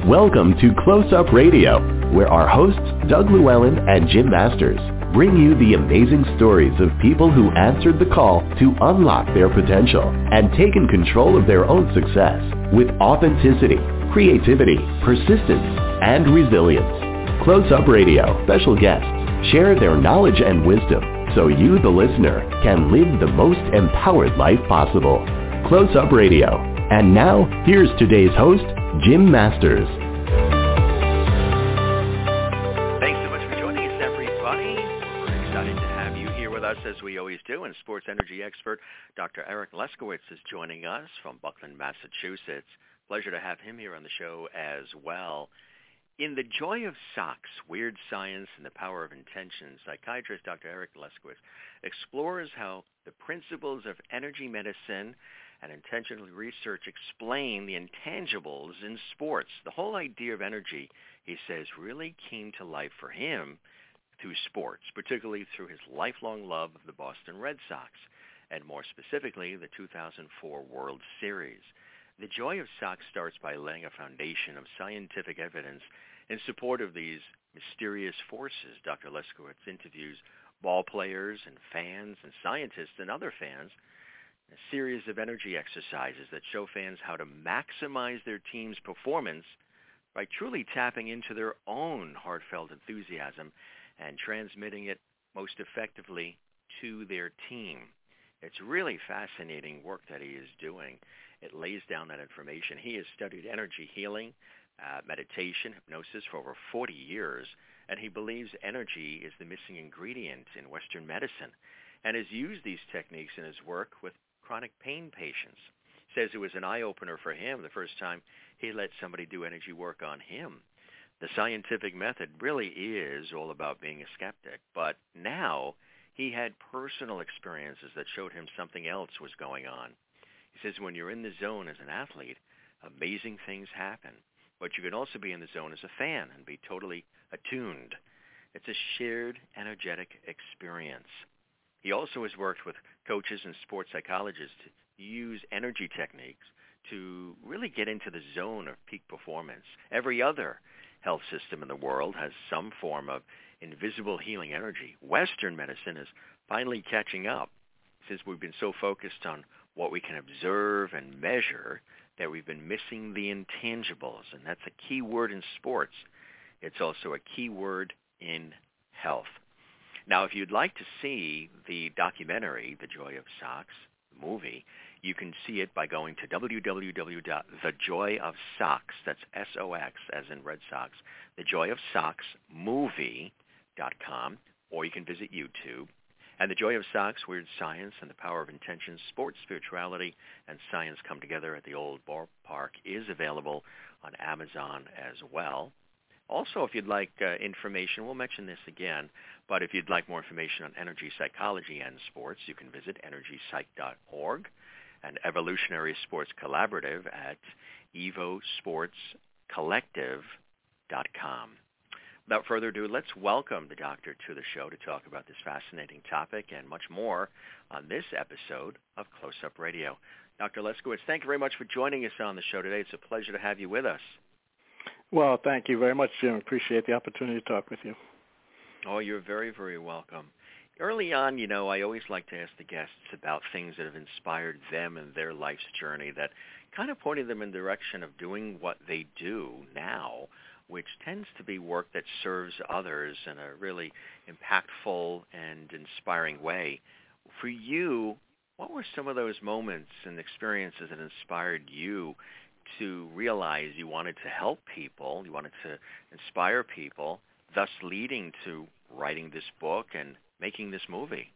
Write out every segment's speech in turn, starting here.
Welcome to Close Up Radio, where our hosts, Doug Llewellyn and Jim Masters, bring you the amazing stories of people who answered the call to unlock their potential and taken control of their own success with authenticity, creativity, persistence, and resilience. Close Up Radio special guests share their knowledge and wisdom so you, the listener, can live the most empowered life possible. Close Up Radio. And now, here's today's host, Jim Masters. Thanks so much for joining us, everybody. We're excited to have you here with us, as we always do. And sports energy expert Dr. Eric Leskowitz is joining us from Buckland, Massachusetts. Pleasure to have him here on the show as well. In The Joy of Socks, Weird Science and the Power of Intention, psychiatrist Dr. Eric Leskowitz explores how the principles of energy medicine and intentional research explain the intangibles in sports. The whole idea of energy, he says, really came to life for him through sports, particularly through his lifelong love of the Boston Red Sox, and more specifically, the 2004 World Series. The Joy of Socks starts by laying a foundation of scientific evidence in support of these mysterious forces. Dr. Leskowitz interviews ball players and fans and scientists and other fans, a series of energy exercises that show fans how to maximize their team's performance by truly tapping into their own heartfelt enthusiasm and transmitting it most effectively to their team. It's really fascinating work that he is doing. It lays down that information. He has studied energy healing, meditation, hypnosis for over 40 years, and he believes energy is the missing ingredient in Western medicine and has used these techniques in his work with chronic pain patients. Says it was an eye-opener for him the first time he let somebody do energy work on him. The scientific method really is all about being a skeptic, but now he had personal experiences that showed him something else was going on. He says when you're in the zone as an athlete, amazing things happen, but you can also be in the zone as a fan and be totally attuned. It's a shared energetic experience. He also has worked with coaches and sports psychologists to use energy techniques to really get into the zone of peak performance. Every other health system in the world has some form of invisible healing energy. Western medicine is finally catching up, since we've been so focused on what we can observe and measure that we've been missing the intangibles, and that's a key word in sports. It's also a key word in health. Now, if you'd like to see the documentary, The Joy of Socks, the movie, you can see it by going to www.thejoyofsocks, that's S-O-X, as in Red Sox, thejoyofsocksmovie.com, or you can visit YouTube. And The Joy of Socks, Weird Science and the Power of Intention, Sports, Spirituality, and Science Come Together at the Old Ballpark is available on Amazon as well. Also, if you'd like information, we'll mention this again, but if you'd like more information on energy psychology and sports, you can visit energypsych.org and Evolutionary Sports Collaborative at evosportscollective.com. Without further ado, let's welcome the doctor to the show to talk about this fascinating topic and much more on this episode of Close Up Radio. Dr. Leskowitz, thank you very much for joining us on the show today. It's a pleasure to have you with us. Well, thank you very much, Jim. Appreciate the opportunity to talk with you. Oh, you're very, very welcome. Early on, I always like to ask the guests about things that have inspired them in their life's journey that kind of pointed them in the direction of doing what they do now, which tends to be work that serves others in a really impactful and inspiring way. For you, what were some of those moments and experiences that inspired you to realize you wanted to help people, you wanted to inspire people, thus leading to writing this book and making this movie?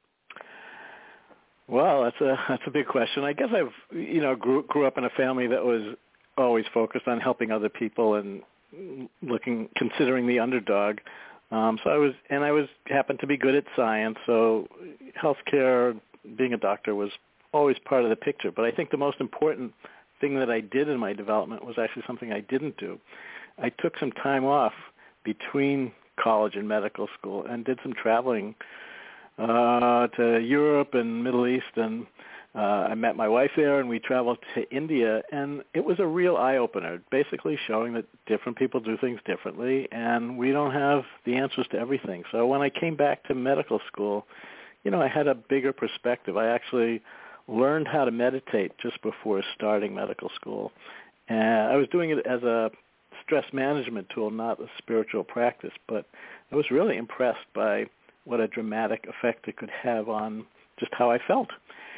Well, that's a big question. I guess I've grew up in a family that was always focused on helping other people and considering the underdog. So I happened to be good at science. So healthcare, being a doctor, was always part of the picture. But I think the most important thing that I did in my development was actually something I didn't do. I took some time off between college and medical school and did some traveling to Europe and Middle East and I met my wife there, and we traveled to India, and it was a real eye-opener, basically showing that different people do things differently, and we don't have the answers to everything. So when I came back to medical school, I had a bigger perspective. I actually learned how to meditate just before starting medical school. And I was doing it as a stress management tool, not a spiritual practice, but I was really impressed by what a dramatic effect it could have on just how I felt.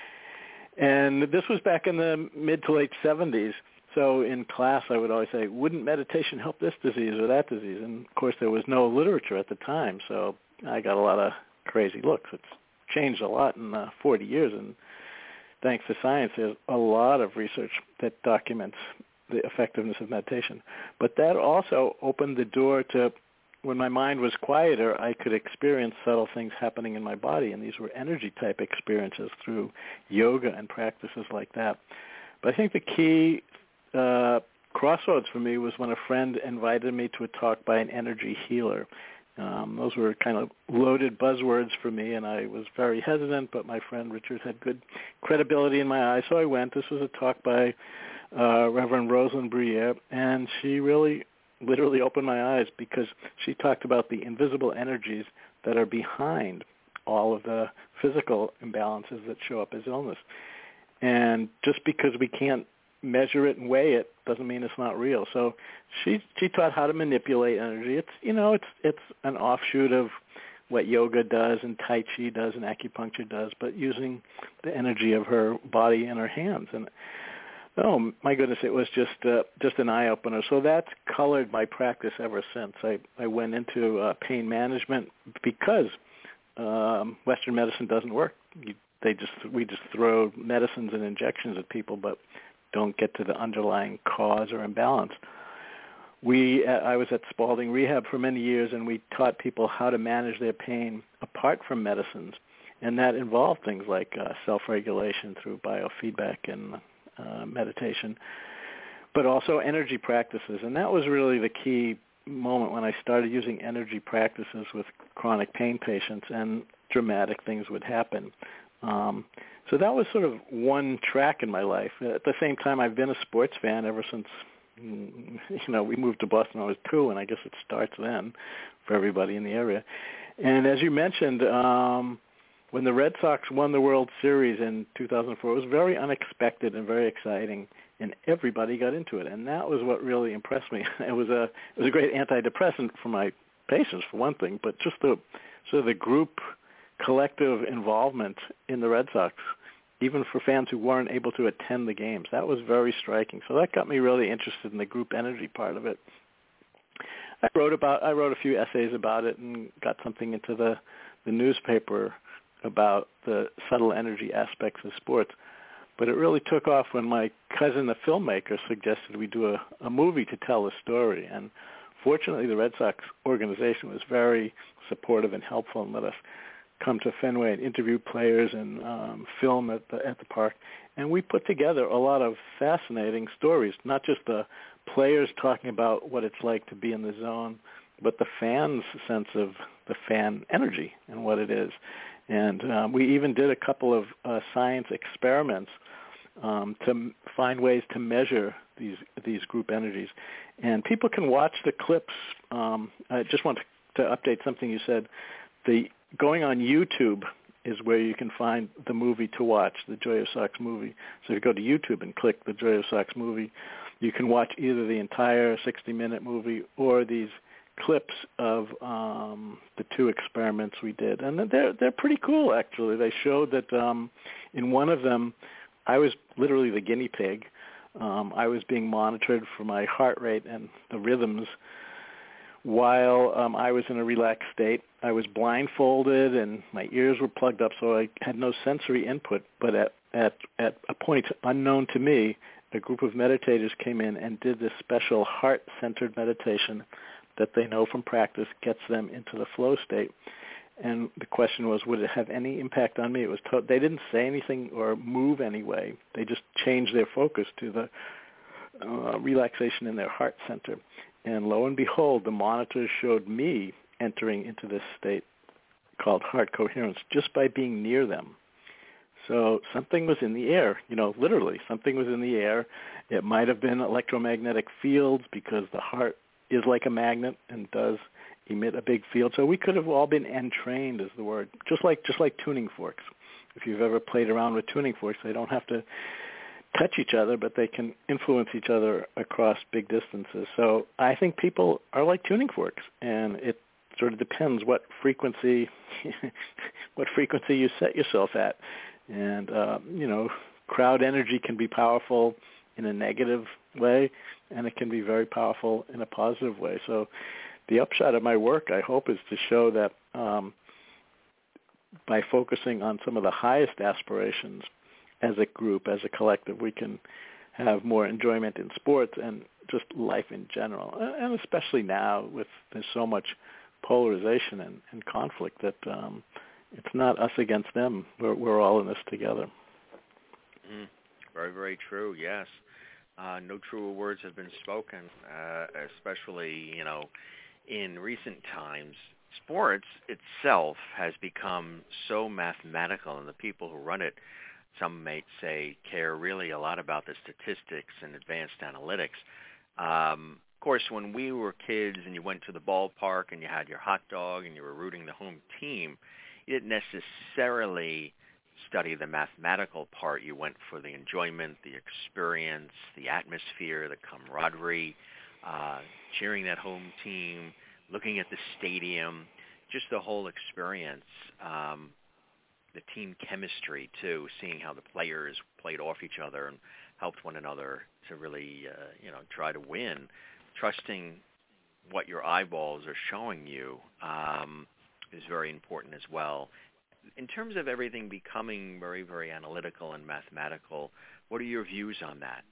And this was back in the mid to late 70s. So in class, I would always say, wouldn't meditation help this disease or that disease? And, of course, there was no literature at the time, so I got a lot of crazy looks. It's changed a lot in 40 years, and thanks to science, there's a lot of research that documents the effectiveness of meditation. But that also opened the door to, when my mind was quieter, I could experience subtle things happening in my body, and these were energy-type experiences through yoga and practices like that. But I think the key crossroads for me was when a friend invited me to a talk by an energy healer. Those were kind of loaded buzzwords for me, and I was very hesitant, but my friend Richard had good credibility in my eyes, so I went. This was a talk by Reverend Rosalind Bruyere, and she really literally opened my eyes because she talked about the invisible energies that are behind all of the physical imbalances that show up as illness. And just because we can't measure it and weigh it doesn't mean it's not real. So she taught how to manipulate energy. It's an offshoot of what yoga does and Tai Chi does and acupuncture does, but using the energy of her body and her hands. And oh my goodness, it was just an eye opener. So that's colored my practice ever since. I went into pain management because Western medicine doesn't work. We just throw medicines and injections at people, but don't get to the underlying cause or imbalance. I was at Spalding Rehab for many years, and we taught people how to manage their pain apart from medicines, and that involved things like self-regulation through biofeedback and meditation, but also energy practices. And that was really the key moment when I started using energy practices with chronic pain patients, and dramatic things would happen. So that was sort of one track in my life. At the same time, I've been a sports fan ever since, we moved to Boston when I was 2, and I guess it starts then for everybody in the area. And as you mentioned, when the Red Sox won the World Series in 2004, it was very unexpected and very exciting, and everybody got into it. And that was what really impressed me. It was a great antidepressant for my patients, for one thing, but just the group collective involvement in the Red Sox, even for fans who weren't able to attend the games. That was very striking. So that got me really interested in the group energy part of it. I wrote a few essays about it and got something into the newspaper about the subtle energy aspects of sports. But it really took off when my cousin, the filmmaker, suggested we do a movie to tell the story. And fortunately, the Red Sox organization was very supportive and helpful and let us come to Fenway and interview players and film at the park. And we put together a lot of fascinating stories, not just the players talking about what it's like to be in the zone, but the fans' sense of the fan energy and what it is. And we even did a couple of science experiments to find ways to measure these group energies. And people can watch the clips. I just want to update something you said. Going on YouTube is where you can find the movie to watch, the Joy of Sox movie. So if you go to YouTube and click the Joy of Sox movie, you can watch either the entire 60-minute movie or these clips of the 2 experiments we did. And they're pretty cool, actually. They showed that in one of them, I was literally the guinea pig. I was being monitored for my heart rate and the rhythms while I was in a relaxed state. I was blindfolded and my ears were plugged up, so I had no sensory input. But at a point unknown to me, a group of meditators came in and did this special heart-centered meditation that they know from practice gets them into the flow state. And the question was, would it have any impact on me? It was they didn't say anything or move anyway. They just changed their focus to the relaxation in their heart center. And lo and behold, the monitors showed me entering into this state called heart coherence just by being near them. So something was in the air, literally something was in the air. It might have been electromagnetic fields because the heart is like a magnet and does emit a big field. So we could have all been entrained, is the word, just like tuning forks. If you've ever played around with tuning forks, they don't have to touch each other, but they can influence each other across big distances. So I think people are like tuning forks, and it sort of depends what frequency you set yourself at. And crowd energy can be powerful in a negative way, and it can be very powerful in a positive way. So the upshot of my work, I hope, is to show that by focusing on some of the highest aspirations as a group, as a collective, we can have more enjoyment in sports and just life in general. And especially now there's so much polarization and conflict that it's not us against them. We're all in this together. Very, very true, yes. No truer words have been spoken, especially, in recent times. Sports itself has become so mathematical, and the people who run it, some might say, care really a lot about the statistics and advanced analytics. Of course, when we were kids and you went to the ballpark and you had your hot dog and you were rooting the home team, you didn't necessarily study the mathematical part. You went for the enjoyment, the experience, the atmosphere, the camaraderie, cheering that home team, looking at the stadium, just the whole experience. The team chemistry, too, seeing how the players played off each other and helped one another to really, try to win. Trusting what your eyeballs are showing you is very important as well. In terms of everything becoming very, very analytical and mathematical, what are your views on that?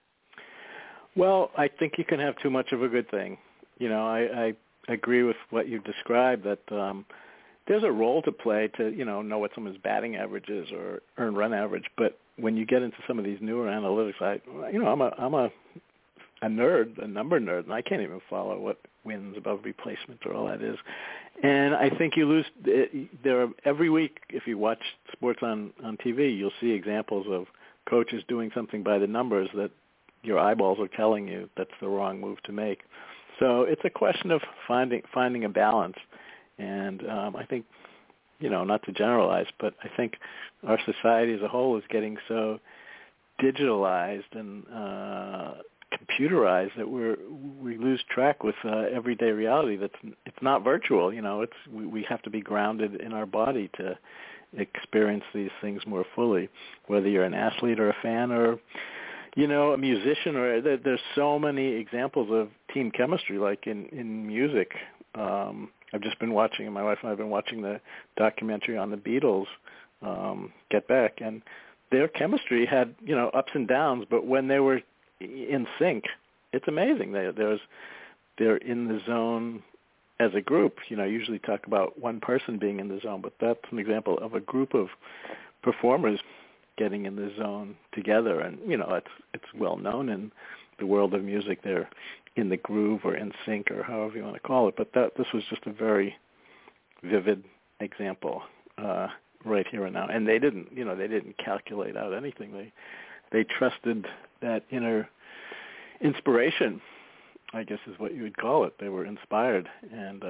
Well, I think you can have too much of a good thing. I agree with what you described, that there's a role to play to, know what someone's batting average is or earned run average. But when you get into some of these newer analytics, I'm a nerd, a number nerd, and I can't even follow what wins above replacement or all that is. And I think you lose. Every week, if you watch sports on TV, you'll see examples of coaches doing something by the numbers that your eyeballs are telling you that's the wrong move to make. So it's a question of finding a balance. And I think, not to generalize, but I think our society as a whole is getting so digitalized and computerized that we lose track with everyday reality. It's not virtual. We have to be grounded in our body to experience these things more fully. Whether you're an athlete or a fan or a musician, or there's so many examples of team chemistry, like in music. I've just been watching, my wife and I have been watching the documentary on the Beatles, Get Back, and their chemistry had, ups and downs, but when they were in sync, it's amazing. They're in the zone as a group. Usually talk about one person being in the zone, but that's an example of a group of performers getting in the zone together. And, it's well known in the world of music. They're in the groove or in sync or however you want to call it. But this was just a very vivid example right here and now. And they didn't calculate out anything. They trusted that inner inspiration, I guess is what you would call it. They were inspired, and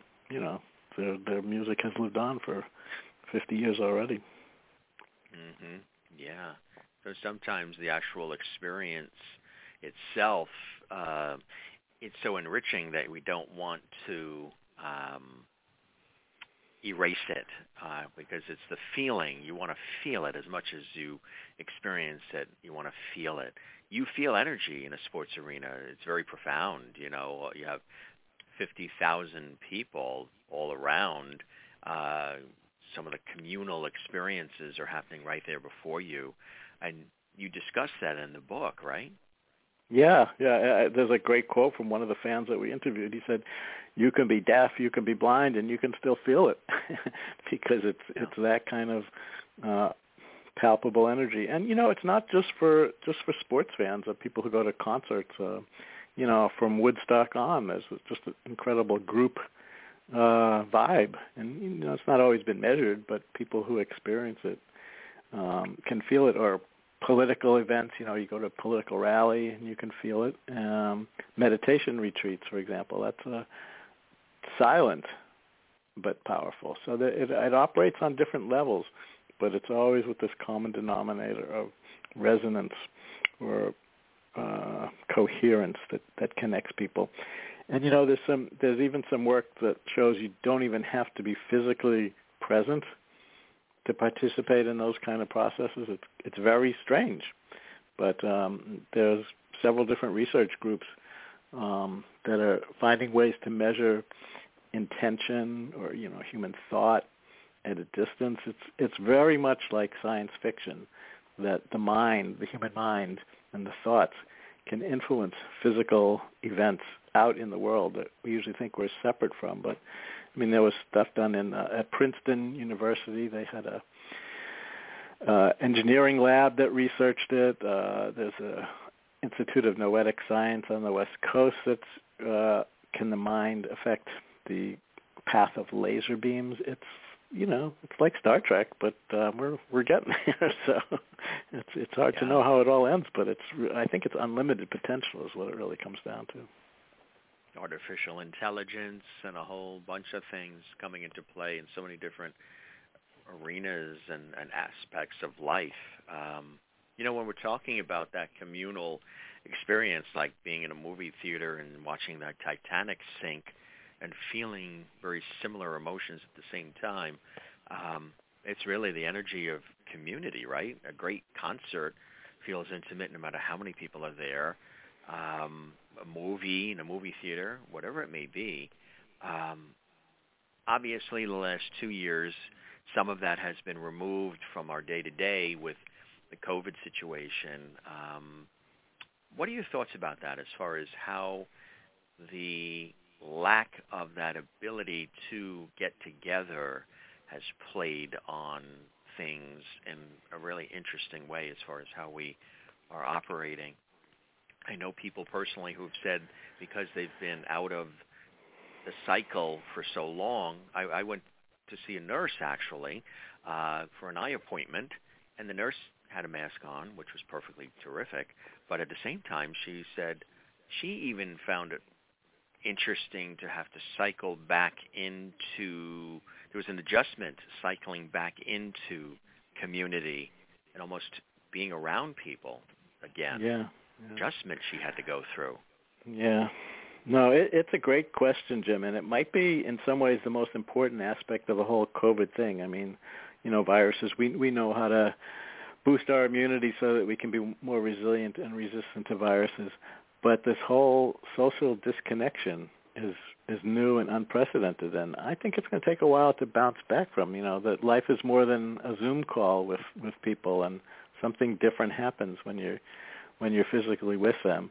their music has lived on for 50 years already. Mm-hmm. Yeah. So sometimes the actual experience itself, it's so enriching that we don't want to erase it because it's the feeling. You want to feel it as much as you experience it. You want to feel it. You feel energy in a sports arena. It's very profound. You have 50,000 people all around. Some of the communal experiences are happening right there before you. And you discuss that in the book, right? Yeah. There's a great quote from one of the fans that we interviewed. He said, "You can be deaf, you can be blind, and you can still feel it," because it's that kind of palpable energy. And it's not just for sports fans or people who go to concerts. From Woodstock on, there's just an incredible group vibe, and it's not always been measured, but people who experience it can feel it, or political events. You go to a political rally and you can feel it. Meditation retreats, for example, that's silent but powerful. So that it operates on different levels, but it's always with this common denominator of resonance or coherence that connects people. And there's even some work that shows you don't even have to be physically present to participate in those kind of processes. It's very strange, but there's several different research groups that are finding ways to measure intention or human thought at a distance. It's very much like science fiction, that the human mind and the thoughts can influence physical events out in the world that we usually think we're separate from. But there was stuff done at Princeton University. They had a engineering lab that researched it. There's a Institute of Noetic Science on the West Coast that's can the mind affect the path of laser beams. It's like Star Trek, but we're getting there. So it's hard to know how it all ends, but I think it's unlimited potential is what it really comes down to. Artificial intelligence and a whole bunch of things coming into play in so many different arenas and aspects of life. When we're talking about that communal experience, like being in a movie theater and watching that Titanic sink and feeling very similar emotions at the same time, it's really the energy of community, right? A great concert feels intimate no matter how many people are there. A movie in a movie theater, whatever it may be. Obviously, the last 2 years, some of that has been removed from our day-to-day with the COVID situation. What are your thoughts about that as far as how the lack of that ability to get together has played on things in a really interesting way as far as how we are operating? I know people personally who have said because they've been out of the cycle for so long. I went to see a nurse, actually, for an eye appointment, and the nurse had a mask on, which was perfectly terrific. But at the same time, she said she even found it interesting to have to cycle back into, there was an adjustment cycling back into community and almost being around people again. Yeah. Adjustment she had to go through. Yeah. No, it's a great question, Jim, and it might be in some ways the most important aspect of the whole COVID thing. Viruses, we know how to boost our immunity so that we can be more resilient and resistant to viruses. But this whole social disconnection is new and unprecedented, and I think it's going to take a while to bounce back from. That life is more than a Zoom call with people, and something different happens when you're physically with them.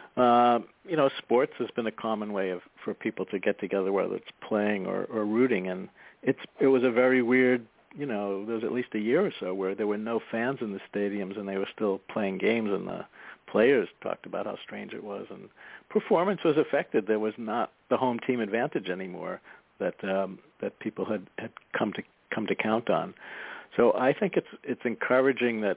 Sports has been a common way for people to get together, whether it's playing or rooting, and it was a very weird. There was at least a year or so where there were no fans in the stadiums and they were still playing games, and the players talked about how strange it was, and performance was affected. There was not the home team advantage anymore that people had come to count on. So I think it's encouraging that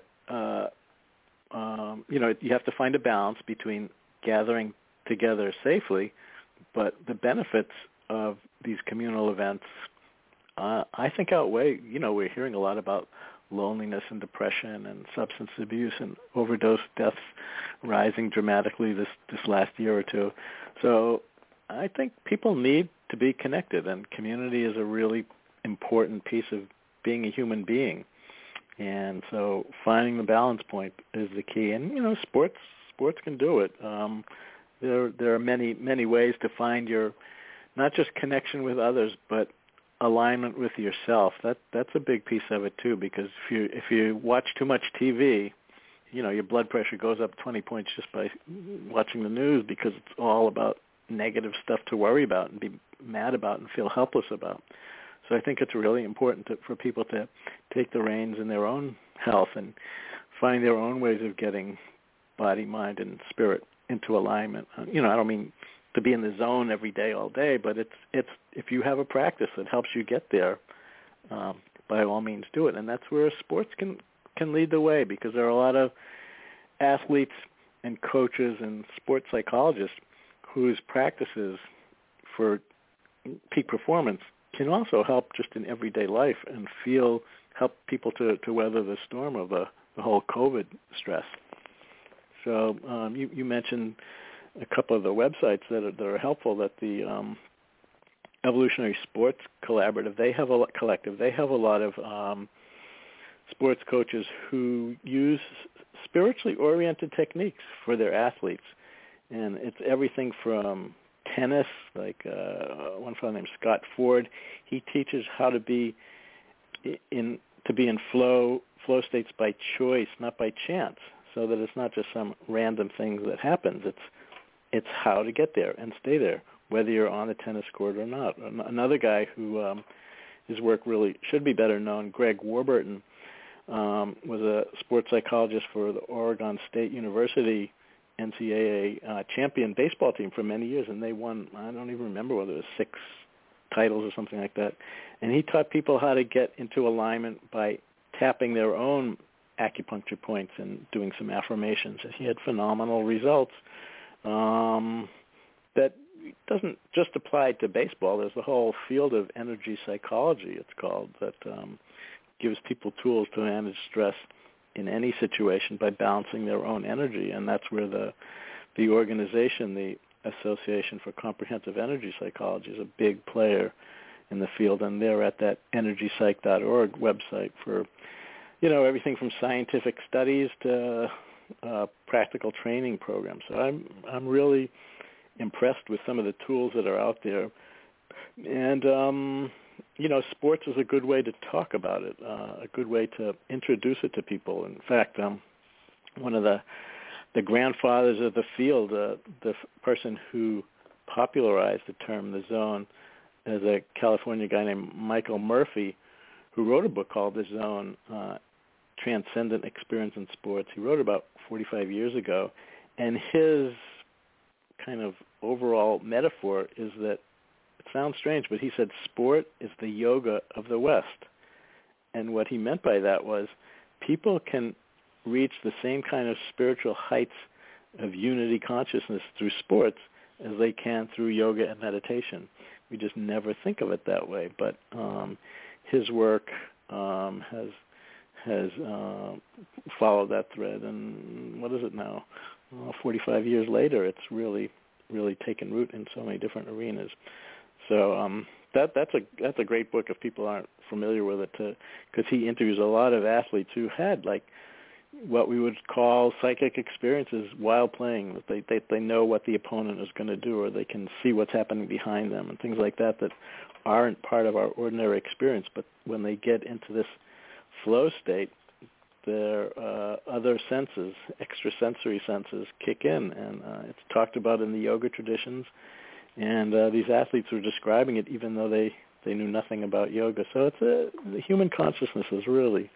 you have to find a balance between gathering together safely, but the benefits of these communal events I think outweigh. We're hearing a lot about loneliness and depression and substance abuse and overdose deaths rising dramatically this last year or two. So I think people need to be connected, and community is a really important piece of being a human being. And so finding the balance point is the key. And, sports can do it. There are many ways to find your, not just connection with others, but alignment with yourself. That's a big piece of it too, because if you watch too much TV, your blood pressure goes up 20 points just by watching the news, because it's all about negative stuff to worry about and be mad about and feel helpless about. So I think it's really important for people to take the reins in their own health and find their own ways of getting body, mind, and spirit into alignment. I don't mean to be in the zone every day, all day, but it's if you have a practice that helps you get there, by all means do it. And that's where sports can can lead the way, because there are a lot of athletes and coaches and sports psychologists whose practices for peak performance can also help just in everyday life and help people to weather the storm of the whole COVID stress. So you mentioned a couple of the websites that are helpful, that the Evolutionary Sports Collaborative, they have a lot of sports coaches who use spiritually oriented techniques for their athletes. And it's everything from tennis, like one fellow named Scott Ford. He teaches how to be in flow states by choice, not by chance, so that it's not just some random thing that happens. It's how to get there and stay there, whether you're on the tennis court or not. Another guy who his work really should be better known, Greg Warburton, was a sports psychologist for the Oregon State University NCAA champion baseball team for many years, and they won, I don't even remember whether it was 6 titles or something like that. And he taught people how to get into alignment by tapping their own acupuncture points and doing some affirmations. And he had phenomenal results. That doesn't just apply to baseball. There's a whole field of energy psychology, it's called, that gives people tools to manage stress in any situation by balancing their own energy. And that's where the organization, the Association for Comprehensive Energy Psychology, is a big player in the field, and they're at that energypsych.org website for, everything from scientific studies to practical training programs. So I'm really impressed with some of the tools that are out there. And sports is a good way to talk about it, a good way to introduce it to people. In fact, one of the grandfathers of the field, the person who popularized the term the zone, is a California guy named Michael Murphy, who wrote a book called The Zone, Transcendent Experience in Sports. He wrote about 45 years ago, and his kind of overall metaphor is that, it sounds strange, but he said sport is the yoga of the West. And what he meant by that was people can reach the same kind of spiritual heights of unity consciousness through sports as they can through yoga and meditation. We just never think of it that way. But his work has followed that thread. And what is it now? 45 years later, it's really taken root in so many different arenas. So that's a great book if people aren't familiar with it, because he interviews a lot of athletes who had like what we would call psychic experiences while playing. That they know what the opponent is going to do, or they can see what's happening behind them, and things like that aren't part of our ordinary experience. But when they get into this flow state, their other senses, extrasensory senses, kick in, and it's talked about in the yoga traditions. And these athletes were describing it even though they knew nothing about yoga. So the human consciousness is really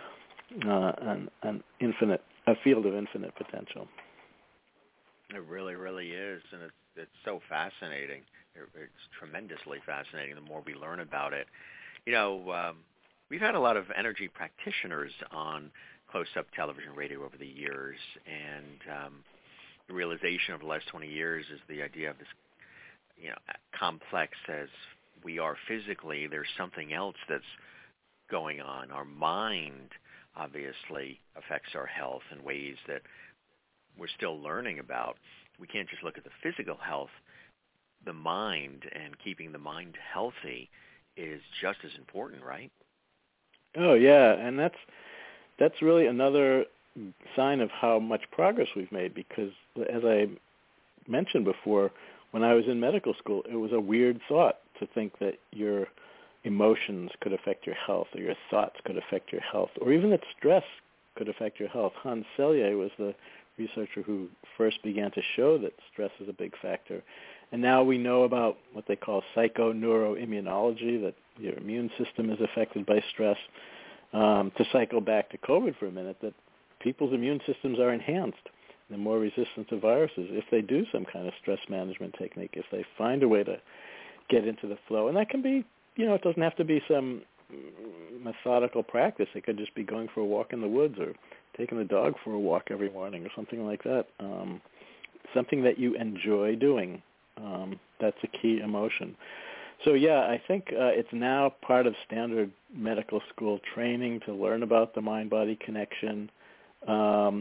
a field of infinite potential. It really, really is, and it's so fascinating. It's tremendously fascinating the more we learn about it. We've had a lot of energy practitioners on close-up television radio over the years, and the realization of the last 20 years is the idea of this, complex as we are physically, there's something else that's going on. Our mind obviously affects our health in ways that we're still learning about. We can't just look at the physical health. The mind and keeping the mind healthy is just as important, right? Oh, yeah, and that's really another sign of how much progress we've made, because as I mentioned before, when I was in medical school, it was a weird thought to think that your emotions could affect your health, or your thoughts could affect your health, or even that stress could affect your health. Hans Selye was the researcher who first began to show that stress is a big factor. And now we know about what they call psychoneuroimmunology, that your immune system is affected by stress. To cycle back to COVID for a minute, that people's immune systems are enhanced. They're more resistant to viruses if they do some kind of stress management technique, if they find a way to get into the flow. And that can be, it doesn't have to be some methodical practice. It could just be going for a walk in the woods or taking the dog for a walk every morning or something like that. Something that you enjoy doing. That's a key emotion. So, yeah, I think it's now part of standard medical school training to learn about the mind-body connection. Now,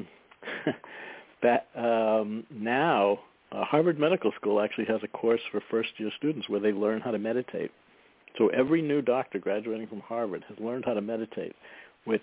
Harvard Medical School actually has a course for first-year students where they learn how to meditate. So every new doctor graduating from Harvard has learned how to meditate, which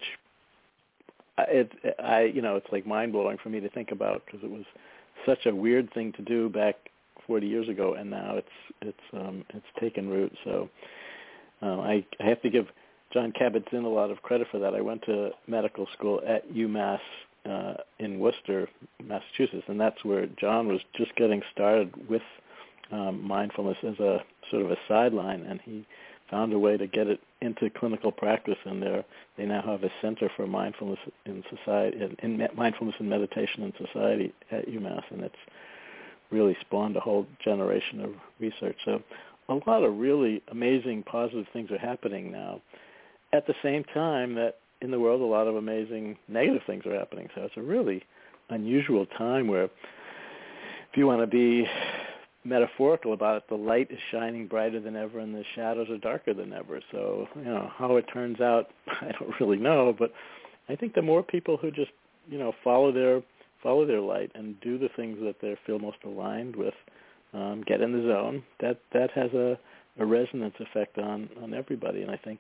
it's like mind-blowing for me to think about because it was such a weird thing to do back 40 years ago, and now it's taken root. So I have to give John Kabat-Zinn a lot of credit for that. I went to medical school at UMass in Worcester, Massachusetts, and that's where John was just getting started with mindfulness as a sort of a sideline, and he found a way to get it into clinical practice. And they now have a Center for Mindfulness in Society, in Mindfulness and Meditation in Society at UMass, and it's really spawned a whole generation of research. So a lot of really amazing positive things are happening now. At the same time that in the world a lot of amazing negative things are happening. So it's a really unusual time where, if you want to be metaphorical about it, the light is shining brighter than ever and the shadows are darker than ever. So, how it turns out, I don't really know, but I think the more people who just, follow their light and do the things that they feel most aligned with, get in the zone, that has a resonance effect on everybody. And I think,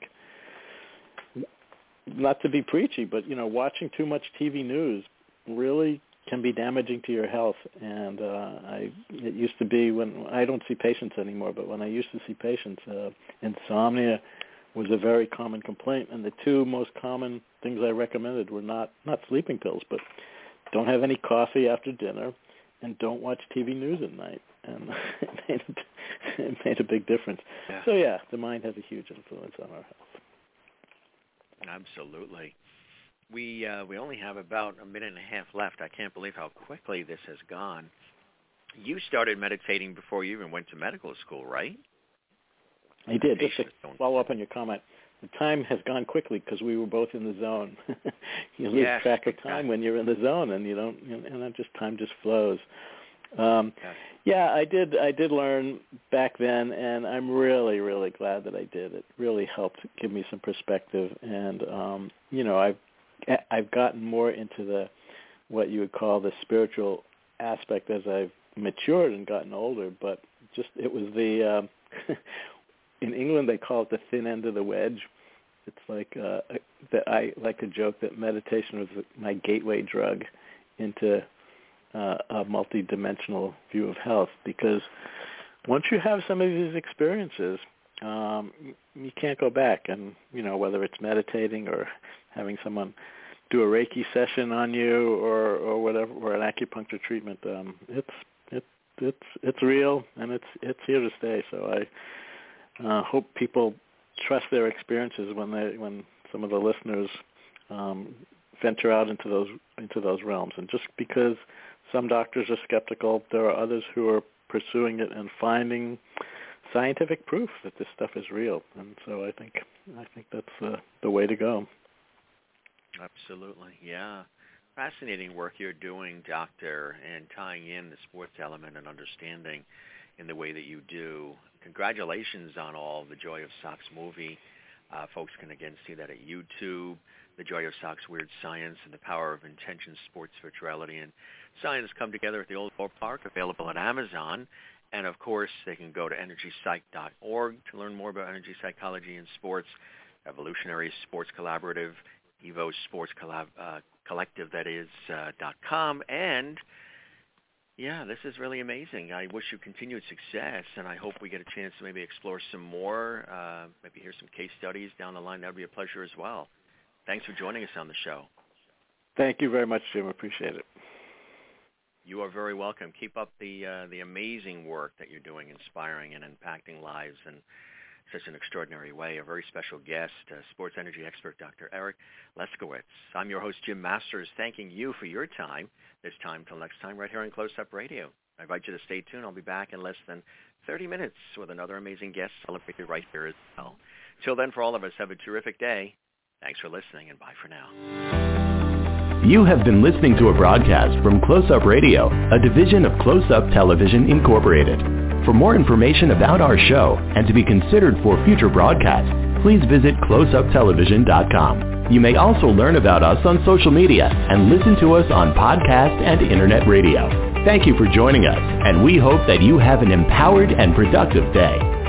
not to be preachy, but, watching too much TV news really can be damaging to your health. And it used to be, when I don't see patients anymore, but when I used to see patients, insomnia was a very common complaint. And the two most common things I recommended were not sleeping pills, but don't have any coffee after dinner and don't watch TV news at night. And it made a big difference. Yeah. So, yeah, the mind has a huge influence on our health. Absolutely. We only have about a minute and a half left. I can't believe how quickly this has gone. You started meditating before you even went to medical school, right? I did. Just to follow up on your comment, the time has gone quickly because we were both in the zone. You lose track of time when you're in the zone, and you don't, and time just flows. Yeah, I did learn back then, and I'm really, really glad that I did. It really helped give me some perspective, and I've gotten more into what you would call the spiritual aspect as I've matured and gotten older. But it was in England they call it the thin end of the wedge. It's like that I like to joke that meditation was my gateway drug into a multidimensional view of health, because once you have some of these experiences, you can't go back. And whether it's meditating or having someone do a Reiki session on you or whatever, or an acupuncture treatment, it's real and it's here to stay. So I hope people trust their experiences when some of the listeners venture out into those realms. And just because some doctors are skeptical, there are others who are pursuing it and finding scientific proof that this stuff is real. And so I think that's the way to go. Absolutely, yeah. Fascinating work you're doing, Doctor, and tying in the sports element and understanding in the way that you do. Congratulations on all the Joy of Socks movie. Folks can again see that at YouTube. The Joy of Socks, Weird Science, and the Power of Intention, Sports, Spirituality, and Science come together at the Old Ballpark, available at Amazon. And, of course, they can go to energypsych.org to learn more about energy psychology and sports, Evolutionary Sports Collaborative, Evo Sports Collective, that is, .com. And, yeah, this is really amazing. I wish you continued success, and I hope we get a chance to maybe explore some more, maybe hear some case studies down the line. That would be a pleasure as well. Thanks for joining us on the show. Thank you very much, Jim. Appreciate it. You are very welcome. Keep up the amazing work that you're doing, inspiring and impacting lives in such an extraordinary way. A very special guest, sports energy expert, Dr. Eric Leskowitz. I'm your host, Jim Masters, thanking you for your time. This time till next time right here on Close Up Radio. I invite you to stay tuned. I'll be back in less than 30 minutes with another amazing guest celebrated right here as well. Till then, for all of us, have a terrific day. Thanks for listening, and bye for now. You have been listening to a broadcast from Close Up Radio, a division of Close Up Television Incorporated. For more information about our show and to be considered for future broadcasts, please visit closeuptelevision.com. You may also learn about us on social media and listen to us on podcast and internet radio. Thank you for joining us, and we hope that you have an empowered and productive day.